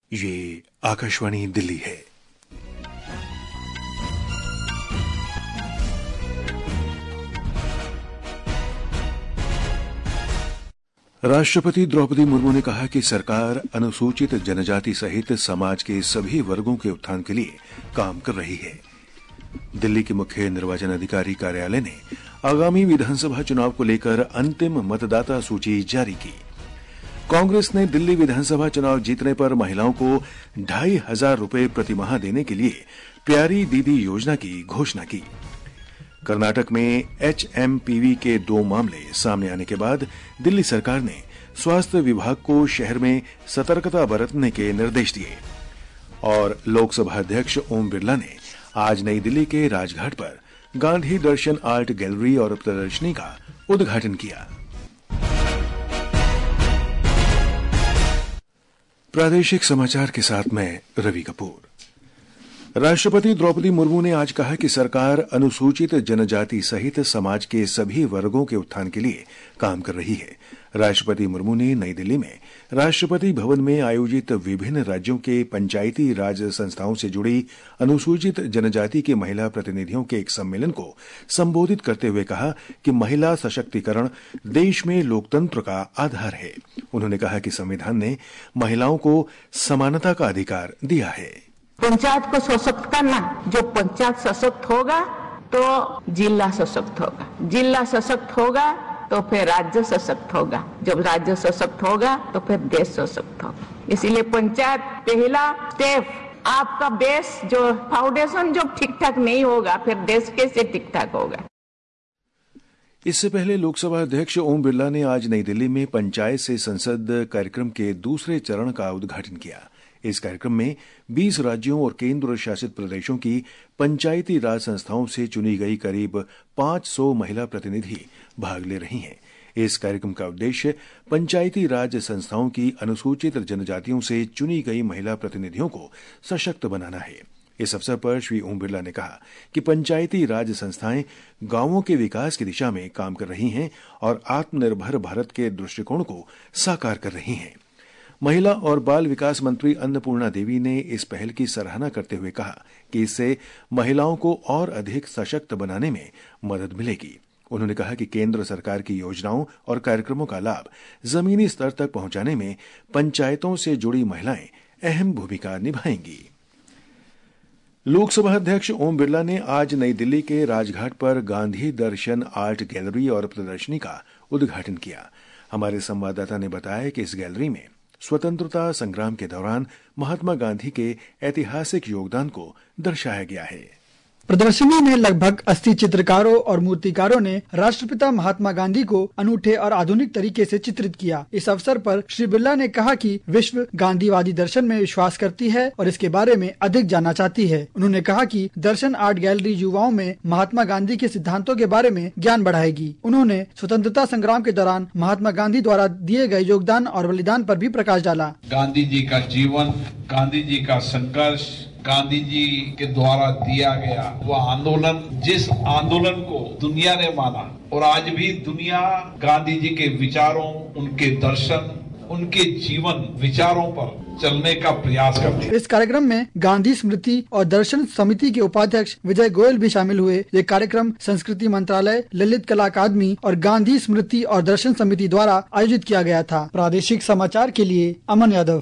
ये आकाशवाणी दिल्ली है। राष्ट्रपति द्रौपदी मुर्मू ने कहा कि सरकार अनुसूचित जनजाति सहित समाज के सभी वर्गों के उत्थान के लिए काम कर रही है। दिल्ली के मुख्य निर्वाचन अधिकारी कार्यालय ने आगामी विधानसभा चुनाव को लेकर अंतिम मतदाता सूची जारी की। कांग्रेस ने दिल्ली विधानसभा चुनाव जीतने पर महिलाओं को 2,500 रुपए प्रति माह देने के लिए प्यारी दीदी योजना की घोषणा की। कर्नाटक में HMPV के 2 मामले सामने आने के बाद दिल्ली सरकार ने स्वास्थ्य विभाग को शहर में सतर्कता बरतने के निर्देश दिए। और लोकसभा अध्यक्ष ओम बिरला ने आज नई दिल्ली के राजघाट पर गांधी दर्शन आर्ट गैलरी और प्रदर्शनी का उद्घाटन किया। प्रादेशिक समाचार के साथ मैं रवि कपूर। राष्ट्रपति द्रौपदी मुर्मू ने आज कहा कि सरकार अनुसूचित जनजाति सहित समाज के सभी वर्गों के उत्थान के लिए काम कर रही है। राष्ट्रपति मुर्मू ने नई दिल्ली में राष्ट्रपति भवन में आयोजित विभिन्न राज्यों के पंचायती राज संस्थाओं से जुड़ी अनुसूचित जनजाति के महिला प्रतिनिधियों के एक सम्मेलन को संबोधित करते हुए कहा कि महिला सशक्तिकरण देश में लोकतंत्र का आधार है। उन्होंने कहा कि संविधान ने महिलाओं को समानता का अधिकार दिया है। पंचायत को सशक्त करना, जो पंचायत सशक्त होगा तो जिला सशक्त होगा, जिला सशक्त होगा तो फिर राज्य सशक्त होगा, जब राज्य सशक्त होगा तो फिर देश सशक्त होगा। इसीलिए पंचायत पहला स्टेप। आपका बेस जो फाउंडेशन जो ठीक ठाक नहीं होगा फिर देश कैसे ठीक ठाक होगा। इससे पहले लोकसभा अध्यक्ष ओम बिरला ने आज नई दिल्ली में पंचायत से संसद कार्यक्रम के दूसरे चरण का उद्घाटन किया। इस कार्यक्रम में 20 राज्यों और केंद्र शासित प्रदेशों की पंचायती राज संस्थाओं से चुनी गई करीब 500 महिला प्रतिनिधि भाग ले रही हैं। इस कार्यक्रम का उद्देश्य पंचायती राज संस्थाओं की अनुसूचित जनजातियों से चुनी गई महिला प्रतिनिधियों को सशक्त बनाना है। इस अवसर पर श्री ओम बिरला ने कहा कि पंचायती राज संस्थाएं गांवों के विकास की दिशा में काम कर रही हैं और आत्मनिर्भर भारत के दृष्टिकोण को साकार कर रही हैं। महिला और बाल विकास मंत्री अन्नपूर्णा देवी ने इस पहल की सराहना करते हुए कहा कि इससे महिलाओं को और अधिक सशक्त बनाने में मदद मिलेगी। उन्होंने कहा कि केंद्र सरकार की योजनाओं और कार्यक्रमों का लाभ जमीनी स्तर तक पहुंचाने में पंचायतों से जुड़ी महिलाएं अहम भूमिका निभाएंगी। लोकसभा अध्यक्ष ओम बिरला ने आज नई दिल्ली के राजघाट पर गांधी दर्शन आर्ट गैलरी और प्रदर्शनी का उद्घाटन किया। हमारे संवाददाता ने बताया कि इस गैलरी में स्वतंत्रता संग्राम के दौरान महात्मा गांधी के ऐतिहासिक योगदान को दर्शाया गया है। प्रदर्शनी में लगभग 80 चित्रकारों और मूर्तिकारों ने राष्ट्रपिता महात्मा गांधी को अनूठे और आधुनिक तरीके से चित्रित किया। इस अवसर पर श्री बिरला ने कहा कि विश्व गांधीवादी दर्शन में विश्वास करती है और इसके बारे में अधिक जानना चाहती है। उन्होंने कहा कि दर्शन आर्ट गैलरी युवाओं में महात्मा गांधी के सिद्धांतों के बारे में ज्ञान बढ़ाएगी। उन्होंने स्वतंत्रता संग्राम के दौरान महात्मा गांधी द्वारा दिए गए योगदान और बलिदान पर भी प्रकाश डाला। गांधी जी का जीवन, गांधी जी का संघर्ष, गांधी जी के द्वारा दिया गया वह आंदोलन, जिस आंदोलन को दुनिया ने माना और आज भी दुनिया गांधी जी के विचारों, उनके दर्शन, उनके जीवन विचारों पर चलने का प्रयास करती है। इस कार्यक्रम में गांधी स्मृति और दर्शन समिति के उपाध्यक्ष विजय गोयल भी शामिल हुए। ये कार्यक्रम संस्कृति मंत्रालय, ललित कला अकादमी और गांधी स्मृति और दर्शन समिति द्वारा आयोजित किया गया था। प्रादेशिक समाचार के लिए अमन यादव।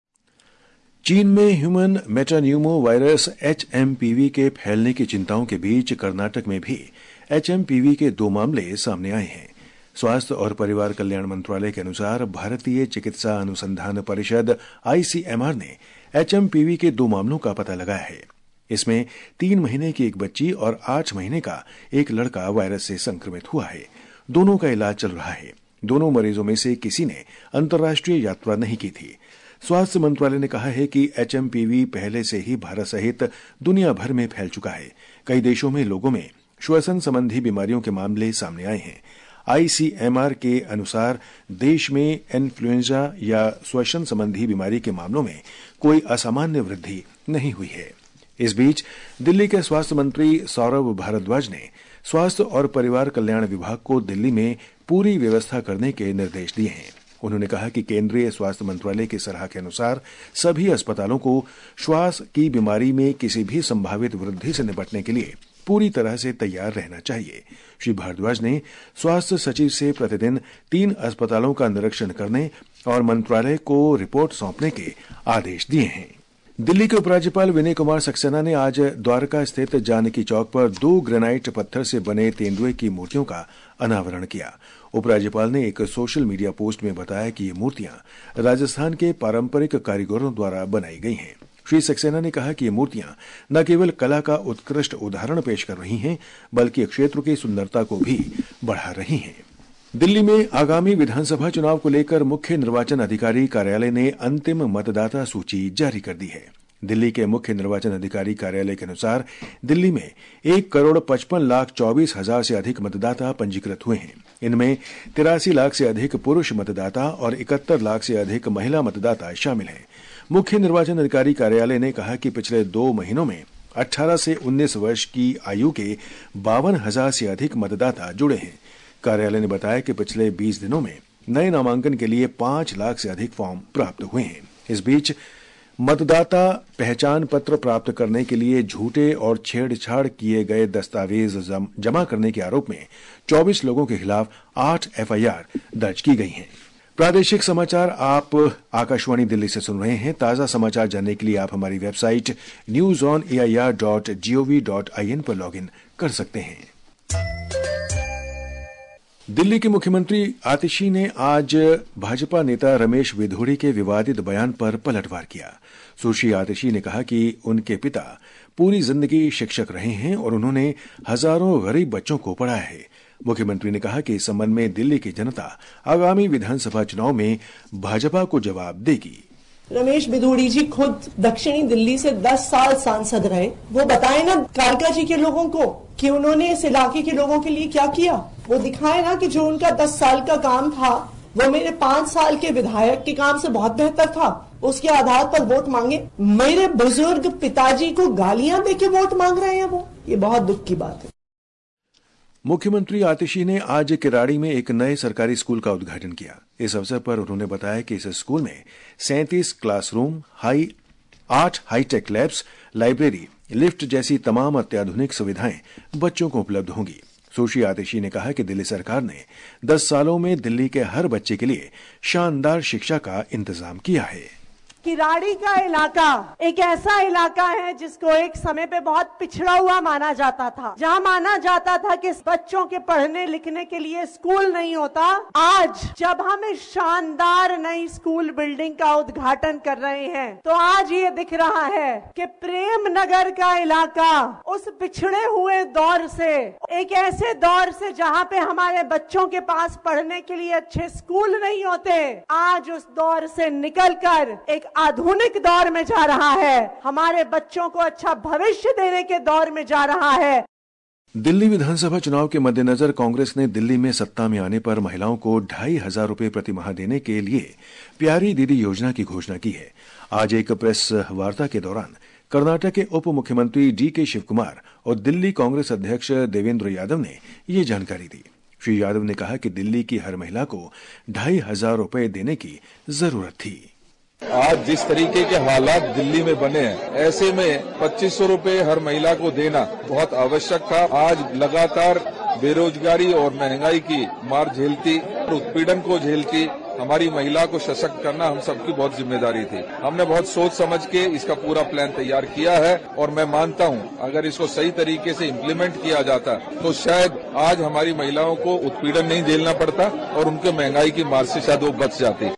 चीन में ह्यूमन मेटान्यूमो वायरस HMPV के फैलने की चिंताओं के बीच कर्नाटक में भी HMPV के 2 मामले सामने आए हैं। स्वास्थ्य और परिवार कल्याण मंत्रालय के अनुसार भारतीय चिकित्सा अनुसंधान परिषद ICMR ने HMPV के 2 मामलों का पता लगाया है। इसमें 3 महीने की एक बच्ची और 8 महीने का एक लड़का वायरस से संक्रमित हुआ है। दोनों का इलाज चल रहा है। दोनों मरीजों में से किसी ने अंतर्राष्ट्रीय यात्रा नहीं की थी। स्वास्थ्य मंत्रालय ने कहा है कि HMPV पहले से ही भारत सहित दुनिया भर में फैल चुका है। कई देशों में लोगों में श्वसन संबंधी बीमारियों के मामले सामने आए हैं। ICMR के अनुसार देश में इन्फ्लुएंजा या श्वसन संबंधी बीमारी के मामलों में कोई असामान्य वृद्धि नहीं हुई है। इस बीच दिल्ली के स्वास्थ्य मंत्री सौरभ भारद्वाज ने स्वास्थ्य और परिवार कल्याण विभाग को दिल्ली में पूरी व्यवस्था करने के निर्देश दिए हैं। उन्होंने कहा कि केंद्रीय स्वास्थ्य मंत्रालय की सलाह के अनुसार सभी अस्पतालों को श्वास की बीमारी में किसी भी संभावित वृद्धि से निपटने के लिए पूरी तरह से तैयार रहना चाहिए। श्री भारद्वाज ने स्वास्थ्य सचिव से प्रतिदिन 3 अस्पतालों का निरीक्षण करने और मंत्रालय को रिपोर्ट सौंपने के आदेश दिए हैं। दिल्ली के उपराज्यपाल विनय कुमार सक्सेना ने आज द्वारका स्थित जानकी चौक पर 2 ग्रेनाइट पत्थर से बने तेंदुए की मूर्तियों का अनावरण किया। उपराज्यपाल ने एक सोशल मीडिया पोस्ट में बताया कि ये मूर्तियां राजस्थान के पारंपरिक कारीगरों द्वारा बनाई गई हैं। श्री सक्सेना ने कहा कि ये मूर्तियां न केवल कला का उत्कृष्ट उदाहरण पेश कर रही हैं, बल्कि क्षेत्र की सुंदरता को भी बढ़ा रही हैं। दिल्ली में आगामी विधानसभा चुनाव को लेकर मुख्य निर्वाचन अधिकारी कार्यालय ने अंतिम मतदाता सूची जारी कर दी है। दिल्ली के मुख्य निर्वाचन अधिकारी कार्यालय के अनुसार दिल्ली में 1,55,24,000 से अधिक मतदाता पंजीकृत हुए हैं। इनमें 83 लाख से अधिक पुरुष मतदाता और 71 लाख से अधिक महिला मतदाता शामिल हैं। मुख्य निर्वाचन अधिकारी कार्यालय ने कहा कि पिछले 2 महीनों में 18 से 19 वर्ष की आयु के 52,000 से अधिक मतदाता जुड़े हैं। कार्यालय ने बताया कि पिछले 20 दिनों में नए नामांकन के लिए 5 लाख से अधिक फॉर्म प्राप्त हुए हैं। इस बीच मतदाता पहचान पत्र प्राप्त करने के लिए झूठे और छेड़छाड़ किए गए दस्तावेज जमा करने के आरोप में 24 लोगों के खिलाफ 8 एफआईआर दर्ज की गई हैं। प्रादेशिक समाचार आप आकाशवाणी दिल्ली से सुन रहे हैं। ताजा समाचार जानने के लिए आप हमारी वेबसाइट newsonair.gov.in पर लॉगिन कर सकते हैं। दिल्ली के मुख्यमंत्री आतिशी ने आज भाजपा नेता रमेश विधोड़ी के विवादित बयान पर पलटवार किया। सुश्री आतिशी ने कहा कि उनके पिता पूरी जिंदगी शिक्षक रहे हैं और उन्होंने हजारों गरीब बच्चों को पढ़ाया है। मुख्यमंत्री ने कहा कि इस संबंध में दिल्ली की जनता आगामी विधानसभा चुनाव में भाजपा को जवाब देगी। रमेश विधोड़ी जी खुद दक्षिणी दिल्ली से 10 साल सांसद रहे। वो बताए ना कालका जी के लोगों को कि उन्होंने इस इलाके के लोगों के लिए क्या किया। वो दिखाए ना कि जो उनका 10 साल का काम था वो मेरे 5 साल के विधायक के काम से बहुत बेहतर था। उसके आधार पर वोट मांगे। मेरे बुजुर्ग पिताजी को गालियां देके वोट मांग रहे हैं वो। ये बहुत दुख की बात है। मुख्यमंत्री आतिशी ने आज किराड़ी में एक नए सरकारी स्कूल का उद्घाटन किया। इस अवसर पर उन्होंने बताया कि इस स्कूल में 37 classroom, 8 hi tech labs, library, lift जैसी तमाम अत्याधुनिक सुविधाएं बच्चों को उपलब्ध होंगी। सुश्री आतिशी ने कहा कि दिल्ली सरकार ने 10 सालों में दिल्ली के हर बच्चे के लिए शानदार शिक्षा का इंतजाम किया है। किराड़ी का इलाका एक ऐसा इलाका है जिसको एक समय पे बहुत पिछड़ा हुआ माना जाता था, जहाँ माना जाता था कि बच्चों के पढ़ने लिखने के लिए स्कूल नहीं होता। आज जब हम इस शानदार नई स्कूल बिल्डिंग का उद्घाटन कर रहे हैं तो आज ये दिख रहा है कि प्रेम नगर का इलाका उस पिछड़े हुए दौर से, एक ऐसे दौर से जहाँ पे हमारे बच्चों के पास पढ़ने के लिए अच्छे स्कूल नहीं होते, आज उस दौर से निकलकर एक आधुनिक दौर में जा रहा है। हमारे बच्चों को अच्छा भविष्य देने के दौर में जा रहा है। दिल्ली विधानसभा चुनाव के मद्देनजर कांग्रेस ने दिल्ली में सत्ता में आने पर महिलाओं को 2,500 रुपए प्रति माह देने के लिए प्यारी दीदी योजना की घोषणा की है। आज एक प्रेस वार्ता के दौरान कर्नाटक के उप मुख्यमंत्री डीके शिवकुमार और दिल्ली कांग्रेस अध्यक्ष देवेंद्र यादव ने ये जानकारी दी। श्री यादव ने कहा कि दिल्ली की हर महिला को 2,500 रुपए देने की जरूरत थी। आज जिस तरीके के हालात दिल्ली में बने हैं, ऐसे में 2,500 रुपए हर महिला को देना बहुत आवश्यक था। आज लगातार बेरोजगारी और महंगाई की मार झेलती और उत्पीड़न को झेलती हमारी महिला को सशक्त करना हम सबकी बहुत जिम्मेदारी थी। हमने बहुत सोच समझ के इसका पूरा प्लान तैयार किया है और मैं मानता हूं अगर इसको सही तरीके से इम्प्लीमेंट किया जाता तो शायद आज हमारी महिलाओं को उत्पीड़न नहीं झेलना पड़ता और उनके महंगाई की मार से शायद वो बच जाती।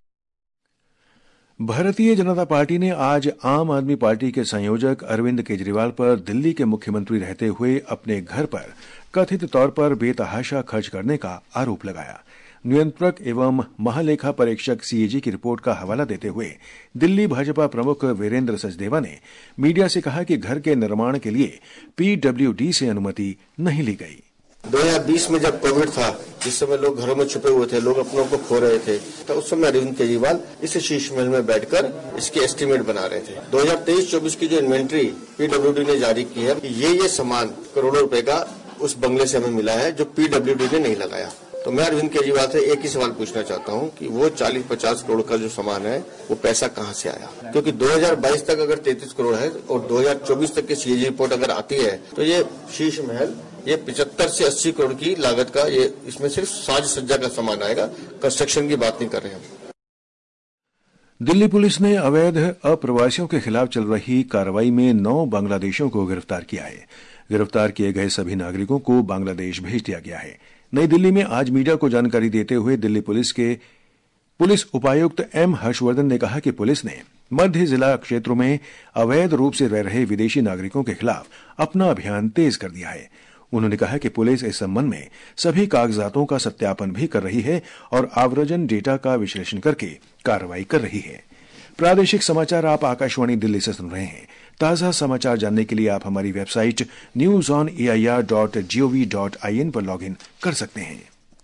भारतीय जनता पार्टी ने आज आम आदमी पार्टी के संयोजक अरविंद केजरीवाल पर दिल्ली के मुख्यमंत्री रहते हुए अपने घर पर कथित तौर पर बेतहाशा खर्च करने का आरोप लगाया। नियंत्रक एवं महालेखा परीक्षक सीएजी की रिपोर्ट का हवाला देते हुए दिल्ली भाजपा प्रमुख वीरेंद्र सचदेवा ने मीडिया से कहा कि घर के निर्माण के लिए पीडब्ल्यूडी से अनुमति नहीं ली गई। 2020 में जब कोविड था, जिस समय लोग घरों में छुपे हुए थे, लोग अपनों को खो रहे थे, तो उस समय अरविंद केजरीवाल इस शीश महल में बैठकर इसके एस्टीमेट बना रहे थे। 2023-24 की जो इन्वेंट्री पीडब्ल्यूडी ने जारी की है, ये सामान करोड़ों रुपए का उस बंगले से हमें मिला है जो पीडब्ल्यूडी ने नहीं लगाया। तो मैं अरविंद केजरीवाल से एक ही सवाल पूछना चाहता हूं कि वो 40-50 करोड़ का जो सामान है वो पैसा कहां से आया, क्योंकि 2022 तक अगर 33 करोड़ है और 2024 तक की सीएजी रिपोर्ट अगर आती है तो ये शीश महल ये 75 से 80 करोड़ की लागत का, ये इसमें सिर्फ साज सज्जा का सामान आएगा, कंस्ट्रक्शन की बात नहीं कर रहे हैं। दिल्ली पुलिस ने अवैध अप्रवासियों के खिलाफ चल रही कार्रवाई में 9 बांग्लादेशियों को गिरफ्तार किया है। गिरफ्तार किए गए सभी नागरिकों को बांग्लादेश भेज दिया गया है। नई दिल्ली में आज मीडिया को जानकारी देते हुए दिल्ली पुलिस के पुलिस उपायुक्त एम हर्षवर्धन ने कहा कि पुलिस ने मध्य जिला क्षेत्रों में अवैध रूप से रह रहे विदेशी नागरिकों के खिलाफ अपना अभियान तेज कर दिया है। उन्होंने कहा कि पुलिस इस संबंध में सभी कागजातों का सत्यापन भी कर रही है और आव्रजन डेटा का विश्लेषण करके कार्रवाई कर रही है। प्रादेशिक समाचार आप आकाशवाणी दिल्ली से सुन रहे हैं। ताजा समाचार जानने के लिए आप हमारी वेबसाइट newsonair.gov.in पर लॉगिन कर सकते हैं।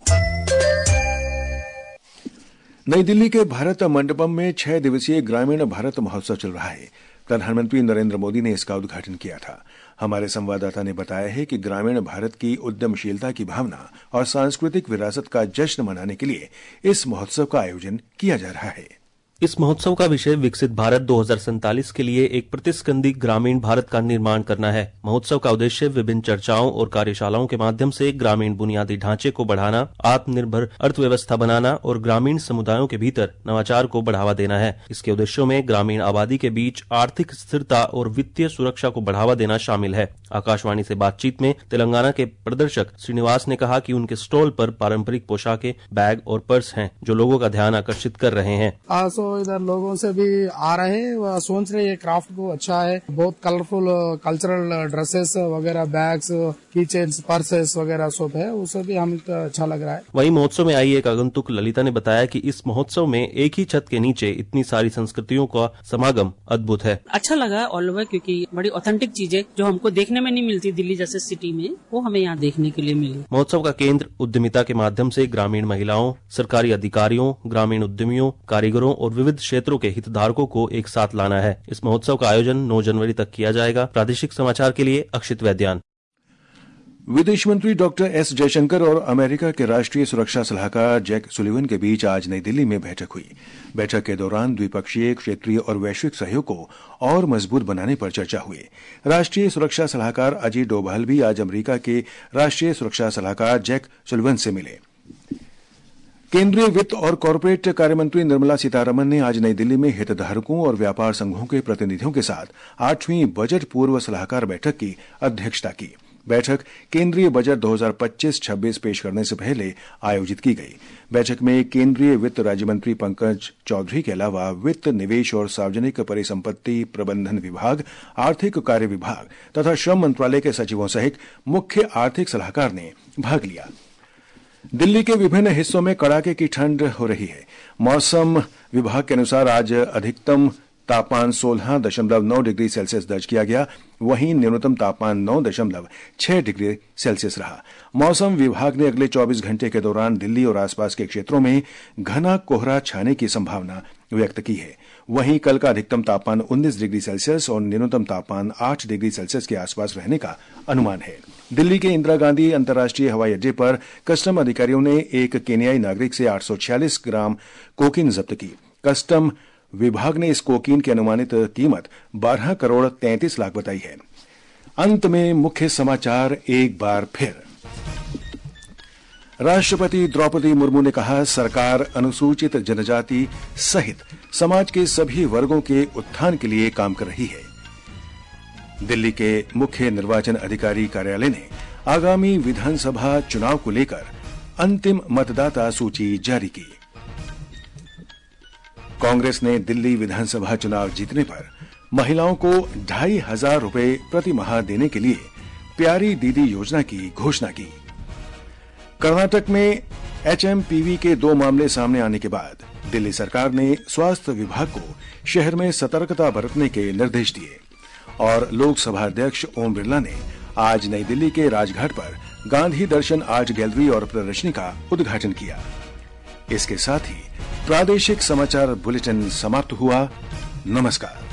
नई दिल्ली के भारत मंडपम में 6 दिवसीय ग्रामीण भारत महोत्सव चल रहा है। प्रधानमंत्री नरेंद्र मोदी ने इसका उद्घाटन किया था। हमारे संवाददाता ने बताया है कि ग्रामीण भारत की उद्यमशीलता की भावना और सांस्कृतिक विरासत का जश्न मनाने के लिए इस महोत्सव का आयोजन किया जा रहा है। इस महोत्सव का विषय विकसित भारत 2047 के लिए एक प्रतिस्कंदी ग्रामीण भारत का निर्माण करना है। महोत्सव का उद्देश्य विभिन्न चर्चाओं और कार्यशालाओं के माध्यम से ग्रामीण बुनियादी ढांचे को बढ़ाना, आत्मनिर्भर अर्थव्यवस्था बनाना और ग्रामीण समुदायों के भीतर नवाचार को बढ़ावा देना है। इसके उद्देश्यों में ग्रामीण आबादी के बीच आर्थिक स्थिरता और वित्तीय सुरक्षा को बढ़ावा देना शामिल है। आकाशवाणी से बातचीत में तेलंगाना के प्रदर्शक श्रीनिवास ने कहा कि उनके स्टॉल पर पारंपरिक पोशाकें, बैग और पर्स हैं जो लोगों का ध्यान आकर्षित कर रहे हैं। इधर लोगों से भी आ रहे हैं, वह सोच रहे हैं क्राफ्ट को अच्छा है। बहुत कलरफुल कल्चरल ड्रेसेस वगैरह, बैग्स, कीचेन्स, पर्सेस वगैरह सब है, उसे भी हमें तो अच्छा लग रहा है। वहीं महोत्सव में आई एक आगंतुक ललिता ने बताया कि इस महोत्सव में एक ही छत के नीचे इतनी सारी संस्कृतियों का समागम अद्भुत है। अच्छा लगा ऑल ओवर, क्योंकि बड़ी ऑथेंटिक चीजें जो हमको देखने में नहीं मिलती दिल्ली जैसे सिटी में, वो हमें यहाँ देखने के लिए मिली। महोत्सव का केंद्र उद्यमिता के माध्यम से ग्रामीण महिलाओं, सरकारी अधिकारियों, ग्रामीण उद्यमियों, कारीगरों और विविध क्षेत्रों के हितधारकों को एक साथ लाना है। इस महोत्सव का आयोजन 9 जनवरी तक किया जाएगा। प्रादेशिक समाचार के लिए अक्षित वैद्यान। विदेश मंत्री डॉक्टर एस जयशंकर और अमेरिका के राष्ट्रीय सुरक्षा सलाहकार जैक सुलिवन के बीच आज नई दिल्ली में बैठक हुई। बैठक के दौरान द्विपक्षीय, क्षेत्रीय और वैश्विक सहयोग को और मजबूत बनाने पर चर्चा हुई। राष्ट्रीय सुरक्षा सलाहकार अजीत डोभाल भी आज अमेरिका के राष्ट्रीय सुरक्षा सलाहकार जैक सुलिवन से मिले। केंद्रीय वित्त और कॉरपोरेट कार्यमंत्री निर्मला सीतारमण ने आज नई दिल्ली में हितधारकों और व्यापार संघों के प्रतिनिधियों के साथ 8वीं बजट पूर्व सलाहकार बैठक की अध्यक्षता की। बैठक केंद्रीय बजट 2025-26 पेश करने से पहले आयोजित की गई। बैठक में केंद्रीय वित्त राज्य मंत्री पंकज चौधरी के अलावा वित्त, निवेश और सार्वजनिक परिसंपत्ति प्रबंधन विभाग, आर्थिक कार्य विभाग तथा श्रम मंत्रालय के सचिवों सहित मुख्य आर्थिक सलाहकार ने भाग लिया। दिल्ली के विभिन्न हिस्सों में कड़ाके की ठंड हो रही है। मौसम विभाग के अनुसार आज अधिकतम तापमान 16.9 डिग्री सेल्सियस दर्ज किया गया, वहीं न्यूनतम तापमान 9.6 डिग्री सेल्सियस रहा। मौसम विभाग ने अगले 24 घंटे के दौरान दिल्ली और आसपास के क्षेत्रों में घना कोहरा छाने की संभावना व्यक्त की है। वहीं कल का अधिकतम तापमान 19 डिग्री सेल्सियस और न्यूनतम तापमान 8 डिग्री सेल्सियस के आसपास रहने का अनुमान है। दिल्ली के इंदिरा गांधी अंतर्राष्ट्रीय हवाई अड्डे पर कस्टम अधिकारियों ने एक केन्याई नागरिक से 846 ग्राम कोकीन जब्त की। कस्टम विभाग ने इस कोकीन की अनुमानित कीमत 12 करोड़ 33 लाख बताई है। अंत में मुख्य समाचार एक बार फिर। राष्ट्रपति द्रौपदी मुर्मू ने कहा, सरकार अनुसूचित जनजाति सहित समाज के सभी वर्गों के उत्थान के लिए काम कर रही है। दिल्ली के मुख्य निर्वाचन अधिकारी कार्यालय ने आगामी विधानसभा चुनाव को लेकर अंतिम मतदाता सूची जारी की। कांग्रेस ने दिल्ली विधानसभा चुनाव जीतने पर महिलाओं को 2,500 रुपए प्रति माह देने के लिए प्यारी दीदी योजना की घोषणा की। कर्नाटक में HMPV के 2 मामले सामने आने के बाद दिल्ली सरकार ने स्वास्थ्य विभाग को शहर में सतर्कता बरतने के निर्देश दिए। और लोकसभा अध्यक्ष ओम बिरला ने आज नई दिल्ली के राजघाट पर गांधी दर्शन आर्ट गैलरी और प्रदर्शनी का उद्घाटन किया। इसके साथ ही प्रादेशिक समाचार बुलेटिन समाप्त हुआ। नमस्कार।